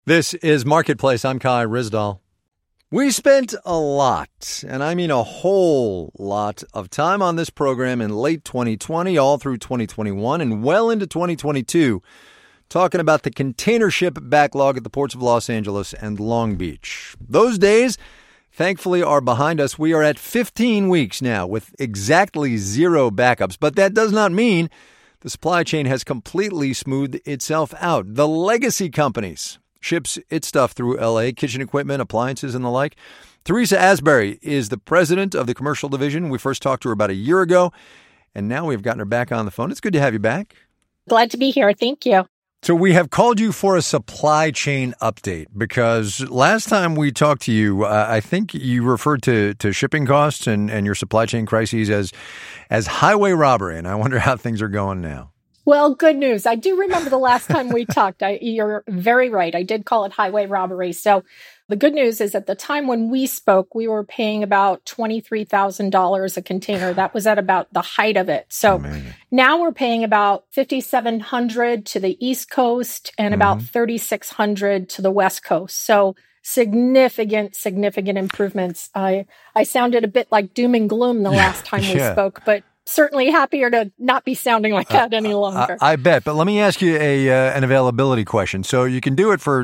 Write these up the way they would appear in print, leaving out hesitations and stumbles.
This is Marketplace. I'm Kai Ryssdal. We spent a lot, and I mean a whole lot of time on this program in late 2020, all through 2021, and well into 2022, talking about the container ship backlog at the ports of Los Angeles and Long Beach. Those days, thankfully, are behind us. We are at 15 weeks now with exactly zero backups, but that does not mean the supply chain has completely smoothed itself out. The legacy companies ships its stuff through L.A., kitchen equipment, appliances, and the like. Teresa Asbury is the president of the commercial division. We first talked to her about a year ago, and now we've gotten her back on the phone. It's good to have you back. Glad to be here. Thank you. So we have called you for a supply chain update because last time we talked to you, I think you referred to shipping costs and your supply chain crises as highway robbery, and I wonder how things are going now. Well, good news. I do remember the last time we talked. You're very right. I did call it highway robbery. So the good news is at the time when we spoke, we were paying about $23,000 a container. That was at about the height of it. So now we're paying about $5,700 to the East Coast and about $3,600 to the West Coast. So significant improvements. I sounded a bit like doom and gloom the last time we spoke, but certainly happier to not be sounding like that any longer. I bet. But let me ask you an availability question. So you can do it for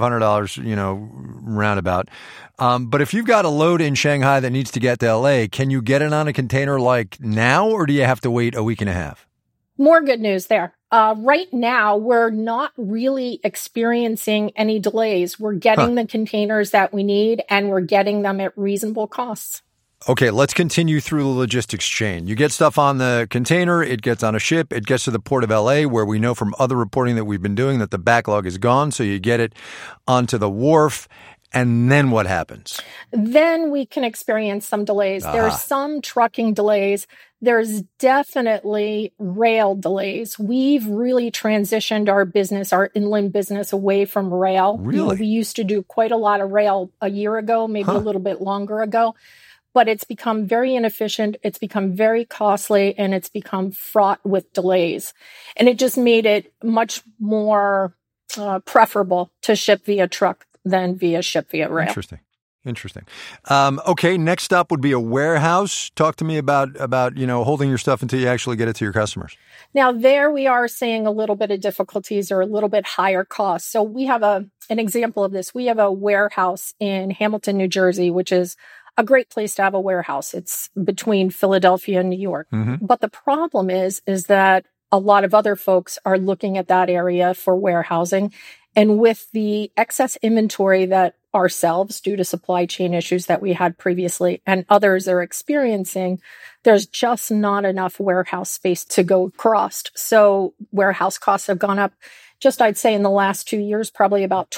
$3,500, roundabout. But if you've got a load in Shanghai that needs to get to L.A., can you get it on a container like now, or do you have to wait a week and a half? More good news there. Right now, we're not really experiencing any delays. We're getting the containers that we need, and we're getting them at reasonable costs. Okay, let's continue through the logistics chain. You get stuff on the container, it gets on a ship, it gets to the port of L.A., where we know from other reporting that we've been doing that the backlog is gone, so you get it onto the wharf, and then what happens? Then we can experience some delays. There's some trucking delays. There's definitely rail delays. We've really transitioned our business, our inland business, away from rail. Really? We used to do quite a lot of rail a year ago, maybe a little bit longer ago. But it's become very inefficient, it's become very costly, and it's become fraught with delays. And it just made it much more preferable to ship via truck than ship via rail. Interesting. Okay, next up would be a warehouse. Talk to me about holding your stuff until you actually get it to your customers. Now, there we are seeing a little bit of difficulties or a little bit higher costs. So we have an example of this. We have a warehouse in Hamilton, New Jersey, which is a great place to have a warehouse. It's between Philadelphia and New York. But the problem is that a lot of other folks are looking at that area for warehousing. And with the excess inventory that ourselves, due to supply chain issues that we had previously and others are experiencing, there's just not enough warehouse space to go across. So warehouse costs have gone up. Just, I'd say in the last 2 years, probably about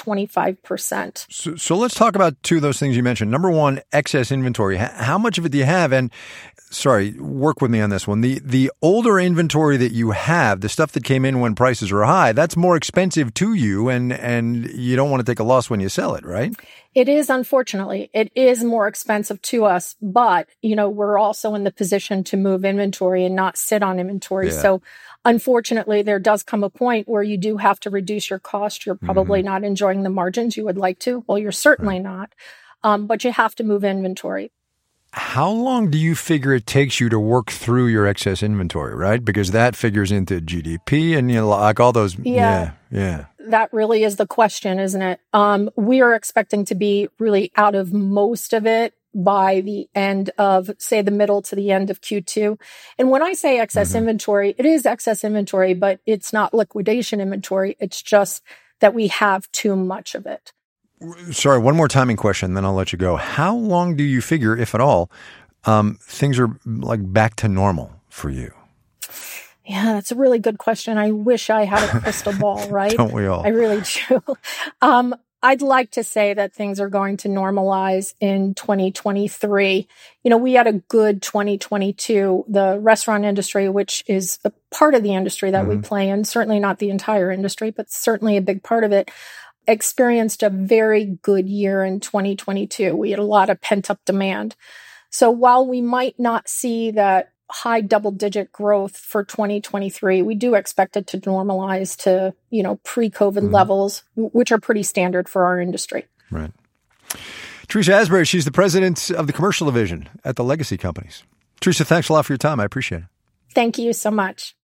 25%. So let's talk about two of those things you mentioned. Number one, excess inventory. How much of it do you have? And work with me on this one. The older inventory that you have, the stuff that came in when prices were high, that's more expensive to you, and you don't want to take a loss when you sell it, right? It is, unfortunately. It is more expensive to us, but, we're also in the position to move inventory and not sit on inventory. Yeah. So unfortunately, there does come a point where you do have to reduce your cost. You're probably not enjoying the margins you would like to. Well, you're certainly not, but you have to move inventory. How long do you figure it takes you to work through your excess inventory, right? Because that figures into GDP and, like all those. Yeah. That really is the question, isn't it? We are expecting to be really out of most of it by the end of, say, the middle to the end of Q2. And when I say excess inventory, it is excess inventory, but it's not liquidation inventory. It's just that we have too much of it. Sorry, one more timing question, then I'll let you go. How long do you figure, if at all, things are like back to normal for you? Yeah, that's a really good question. I wish I had a crystal ball, right? Don't we all? I really do. I'd like to say that things are going to normalize in 2023. We had a good 2022. The restaurant industry, which is a part of the industry that we play in, certainly not the entire industry, but certainly a big part of it, experienced a very good year in 2022. We had a lot of pent-up demand. So while we might not see that high double-digit growth for 2023. We do expect it to normalize to, pre-COVID levels, which are pretty standard for our industry. Right. Teresa Asbury, she's the president of the commercial division at the Legacy Companies. Teresa, thanks a lot for your time. I appreciate it. Thank you so much.